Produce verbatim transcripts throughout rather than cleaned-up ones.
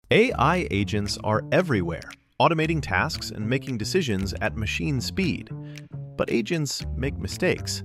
A I agents are everywhere, automating tasks and making decisions at machine speed. But agents make mistakes.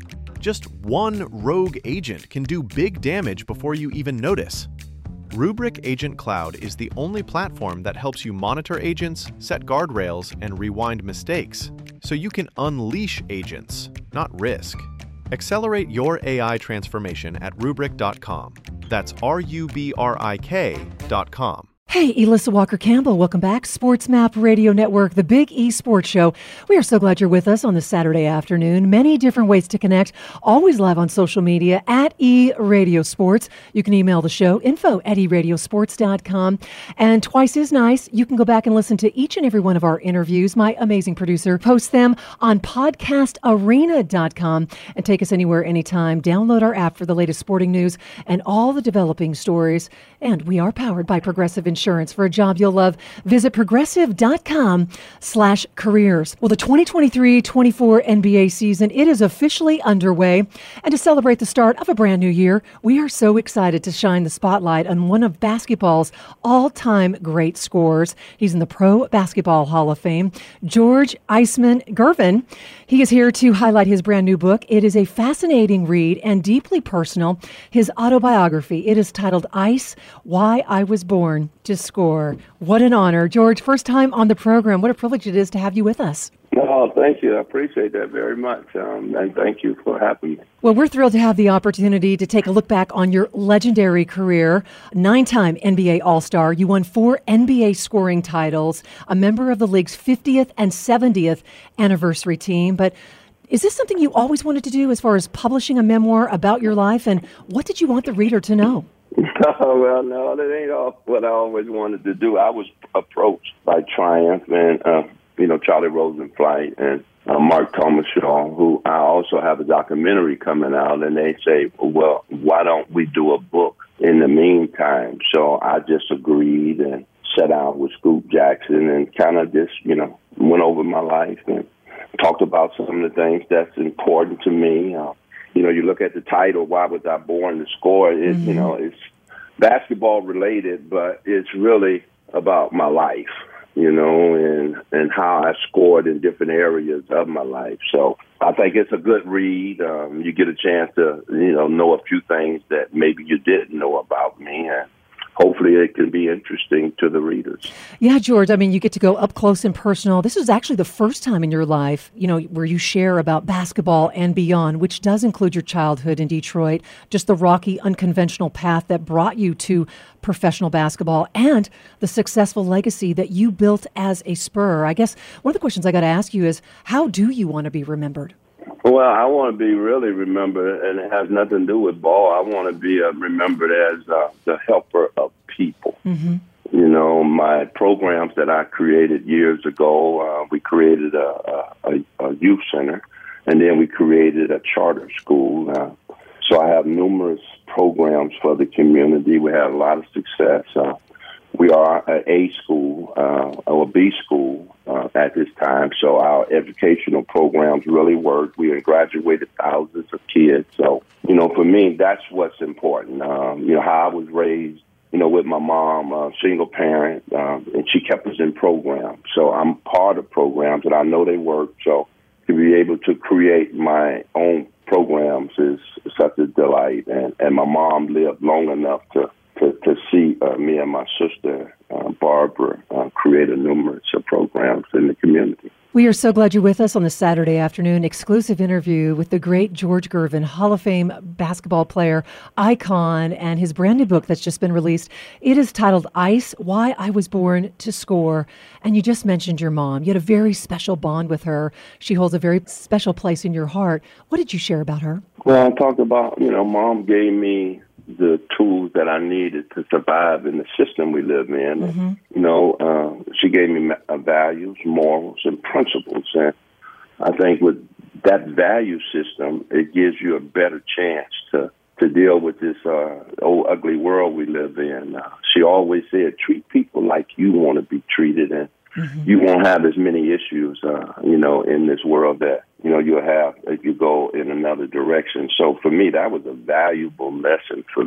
Just one rogue agent can do big damage before you even notice. Rubrik Agent Cloud is the only platform that helps you monitor agents, set guardrails, and rewind mistakes, so you can unleash agents, not risk. Accelerate your A I transformation at rubrik dot com. That's R U B R I K dot com. Hey, Elissa Walker-Campbell, welcome back. Sports Map Radio Network, the Big E Sports Show. We are so glad you're with us on this Saturday afternoon. Many different ways to connect, always live on social media at E Radio Sports. You can email the show, info at e radio sports dot com. And twice as nice, you can go back and listen to each and every one of our interviews. My amazing producer posts them on podcast arena dot com and take us anywhere, anytime. Download our app for the latest sporting news and all the developing stories. And we are powered by Progressive Insurance. Insurance. For a job you'll love, visit progressive dot com slash careers. Well, the twenty twenty-three twenty-four N B A season, it is officially underway. And to celebrate the start of a brand new year, we are so excited to shine the spotlight on one of basketball's all-time great scorers. He's in the Pro Basketball Hall of Fame, George Iceman Gervin. He is here to highlight his brand new book. It is a fascinating read and deeply personal. His autobiography, it is titled Ice, Why I Was Born to Score. What an honor. George, first time on the program. What a privilege it is to have you with us. Oh, thank you. I appreciate that very much. Um, and thank you for having me. Well, we're thrilled to have the opportunity to take a look back on your legendary career. Nine-time N B A All-Star. You won four N B A scoring titles, a member of the league's fiftieth and seventieth anniversary team. But is this something you always wanted to do as far as publishing a memoir about your life? And what did you want the reader to know? Oh, well, no, that ain't all what I always wanted to do. I was approached by Triumph and, uh, you know, Charlie Rosenflight and uh, Mark Thomas Shaw, who I also have a documentary coming out, and they say, well, why don't we do a book in the meantime? So I just agreed and sat down with Scoop Jackson and kind of just, you know, went over my life and talked about some of the things that's important to me. Uh, You know, you look at the title, Why Was I Born to Score? It, mm-hmm. You know, it's basketball related, but it's really about my life, you know, and, and how I scored in different areas of my life. So I think it's a good read. Um, you get a chance to, you know, know a few things that maybe you didn't know about me. And hopefully it can be interesting to the readers. Yeah, George, I mean, you get to go up close and personal. This is actually the first time in your life, you know, where you share about basketball and beyond, which does include your childhood in Detroit, just the rocky, unconventional path that brought you to professional basketball and the successful legacy that you built as a Spur. I guess one of the questions I got to ask you is, how do you want to be remembered? Well, I want to be really remembered, and it has nothing to do with ball. I want to be uh, remembered as uh, the helper of people. Mm-hmm. You know, my programs that I created years ago, uh, we created a, a, a youth center, and then we created a charter school. Uh, so I have numerous programs for the community. We have a lot of success. Uh, we are an A school uh, or a B school. Uh, at this time, so our educational programs really work. We have graduated thousands of kids. So, you know, for me, that's what's important. Um, you know, how I was raised, you know, with my mom, uh, single parent, um, and she kept us in programs. So I'm part of programs, and I know they work. So to be able to create my own programs is such a delight. And, and my mom lived long enough to to, to see uh, me and my sister, uh, Barbara, uh, create a numerous of programs in the community. We are so glad you're with us on this Saturday afternoon. Exclusive interview with the great George Gervin, Hall of Fame basketball player, icon, and his brand new book that's just been released. It is titled Ice, Why I Was Born to Score. And you just mentioned your mom. You had a very special bond with her. She holds a very special place in your heart. What did you share about her? Well, I talked about, you know, Mom gave me the tools that I needed to survive in the system we live in. Mm-hmm. You know, uh, she gave me values, morals, and principles. And I think with that value system, it gives you a better chance to, to deal with this uh, old ugly world we live in. Uh, she always said, treat people like you want to be treated, and mm-hmm. you won't have as many issues, uh, you know, in this world that, you know, you'll have if you go in another direction. So for me, that was a valuable lesson for me.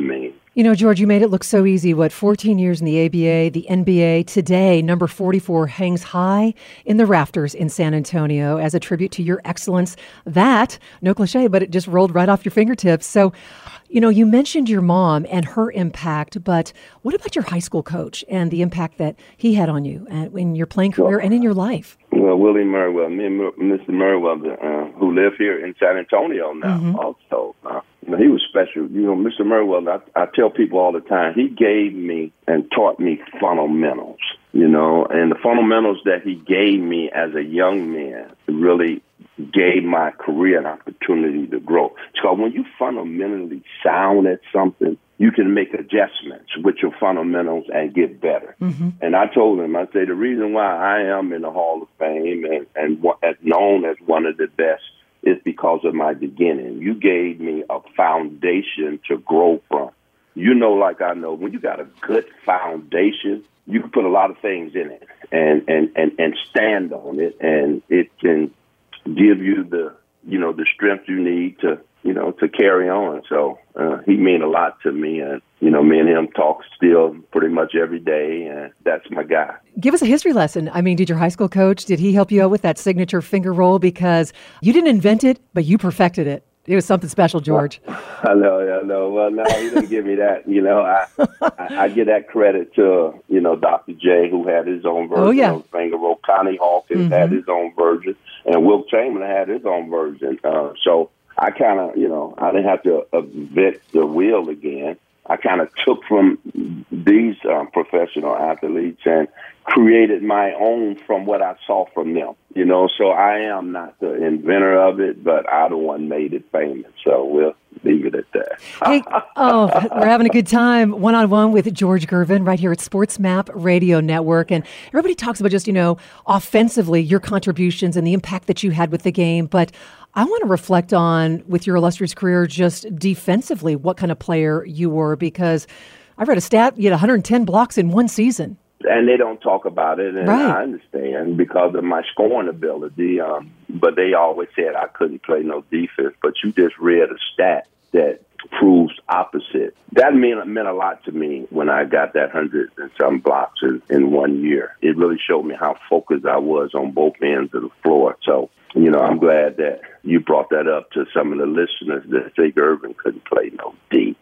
You know, George, you made it look so easy. What, fourteen years in the A B A, the N B A. Today, number forty-four hangs high in the rafters in San Antonio as a tribute to your excellence. That, no cliche, but it just rolled right off your fingertips. So, you know, you mentioned your mom and her impact, but what about your high school coach and the impact that he had on you in your playing career and in your life? Well, Willie Murwell, me and Mister Murwell, uh, who live here in San Antonio now, mm-hmm. also. Uh, you know, he was special. You know, Mister Murwell, I, I tell people all the time, he gave me and taught me fundamentals, you know, and the fundamentals that he gave me as a young man really gave my career an opportunity to grow. So when you fundamentally sound at something, you can make adjustments with your fundamentals and get better. Mm-hmm. And I told him, I say, the reason why I am in the Hall of Fame and, and as known as one of the best is because of my beginning. You gave me a foundation to grow from. You know, like I know, when you got a good foundation, you can put a lot of things in it and, and, and, and stand on it, and it can give you the, you know, the strength you need to, you know, to carry on. So uh, he mean a lot to me, and, you know, me and him talk still pretty much every day, and that's my guy. Give us a history lesson. I mean, did your high school coach, did he help you out with that signature finger roll? Because you didn't invent it, but you perfected it. It was something special, George. I know, I know. Well, no, he didn't give me that. You know, I, I I give that credit to, you know, Doctor J, who had his own version oh, yeah. of finger roll. Connie Hawkins mm-hmm. had his own version, and Wilt Chamberlain had his own version. Uh, so I kind of, you know, I didn't have to invent the wheel again. I kind of took from these um, professional athletes and created my own from what I saw from them. You know, so I am not the inventor of it, but I the one made it famous. So we'll leave it at that. Hey, oh, we're having a good time one-on-one with George Gervin right here at Sports Map Radio Network. And everybody talks about just, you know, offensively, your contributions and the impact that you had with the game. But I want to reflect on, with your illustrious career, just defensively, what kind of player you were, because I read a stat, you had one hundred ten blocks in one season. And they don't talk about it, and right. I understand because of my scoring ability. Um, but they always said I couldn't play no defense. But you just read a stat that proves opposite. That meant, meant a lot to me when I got that hundred and some blocks in, in one year. It really showed me how focused I was on both ends of the floor. So, you know, I'm glad that you brought that up to some of the listeners that say Gervin couldn't play no D.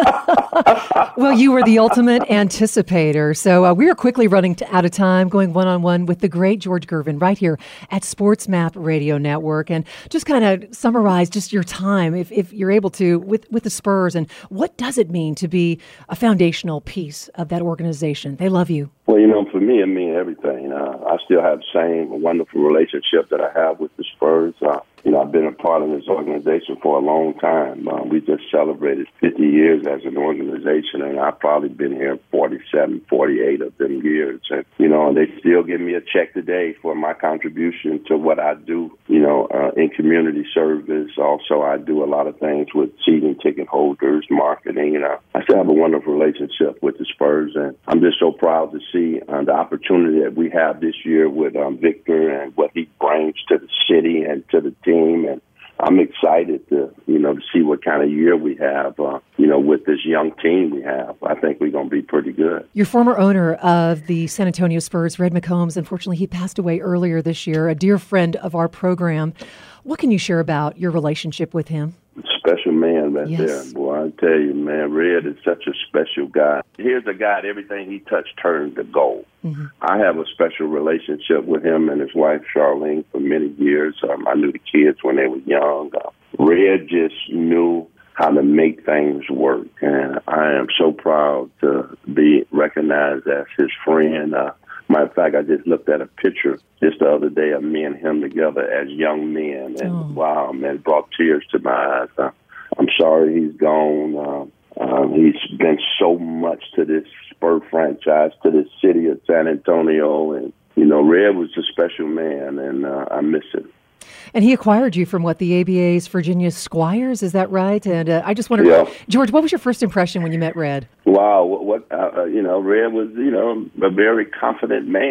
Well, you were the ultimate anticipator. So uh, we are quickly running to, out of time, going one-on-one with the great George Gervin right here at Sports Map Radio Network. And just kind of summarize just your time, if, if you're able to, with, with the Spurs. And what does it mean to be a foundational piece of that organization? They love you. Well, you know, for me, it means everything. Uh, I still have the same wonderful relationship that I have with the Spurs. Uh, you know, I've been a part of this organization for a long time. Uh, we just celebrated fifty years as an organization, and I've probably been here forty-seven, forty-eight of them years. And, you know, they still give me a check today for my contribution to what I do, you know, uh, in community service. Also, I do a lot of things with season ticket holders, marketing. And I, I still have a wonderful relationship with the Spurs, and I'm just so proud to see uh, the opportunity that we have this year with um, Victor and what he brings to the city and to the team. And I'm excited to, you know, to see what kind of year we have, uh, you know, with this young team we have. I think we're going to be pretty good. Your former owner of the San Antonio Spurs, Red McCombs, unfortunately, he passed away earlier this year, a dear friend of our program. What can you share about your relationship with him? Special man right yes. there. Boy, I tell you, man, Red is such a special guy. Here's a guy, everything he touched turned to gold. Mm-hmm. I have a special relationship with him and his wife, Charlene, for many years. Um, I knew the kids when they were young. Uh, Red just knew how to make things work, and I am so proud to be recognized as his friend. Uh, matter of fact, I just looked at a picture just the other day of me and him together as young men, and oh. wow, man, it brought tears to my eyes. Uh, I'm sorry he's gone. Uh, um, he's been so much to this Spur franchise, to this city of San Antonio, and, you know, Red was a special man, and uh, I miss him. And he acquired you from, what, the A B A's Virginia Squires, is that right? And uh, I just wondered, yeah. George, what was your first impression when you met Red? Wow, what, what uh, you know, Red was, you know, a very confident man.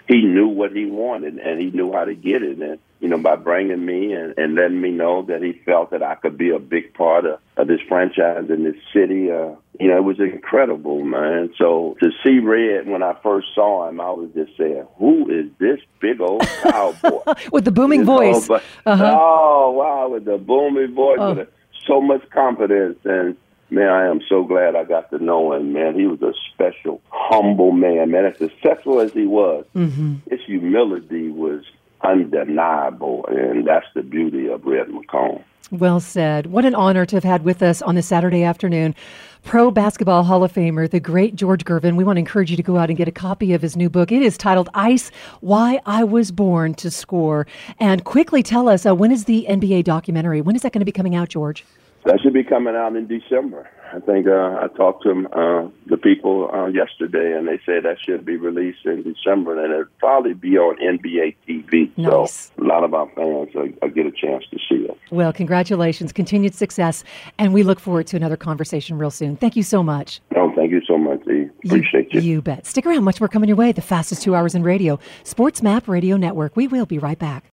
he knew what he wanted, and he knew how to get it. And, you know, by bringing me and, and letting me know that he felt that I could be a big part of, of this franchise in this city, uh, you know, it was incredible, man. So to see Red when I first saw him, I was just saying, who is this big old cowboy? With the booming This voice. old- Uh-huh. Oh, wow, with the booming voice, Oh. with so much confidence. And, man, I am so glad I got to know him, man. He was a special, humble man, man. As successful as he was, Mm-hmm. his humility was undeniable, and that's the beauty of Red McComb. Well said. What an honor to have had with us on this Saturday afternoon Pro Basketball Hall of Famer, the great George Gervin. We want to encourage you to go out and get a copy of his new book. It is titled Ice, Why I Was Born to Score. And quickly tell us, uh, when is the N B A documentary? When is that going to be coming out, George? That should be coming out in December. I think uh, I talked to uh, the people uh, yesterday, and they said that should be released in December, and it'll probably be on N B A T V. Nice. So a lot of our fans will, will get a chance to see it. Well, congratulations, continued success, and we look forward to another conversation real soon. Thank you so much. No, thank you so much, E. Appreciate you. You bet. Stick around. Much more coming your way. The fastest two hours in radio. Sports Map Radio Network. We will be right back.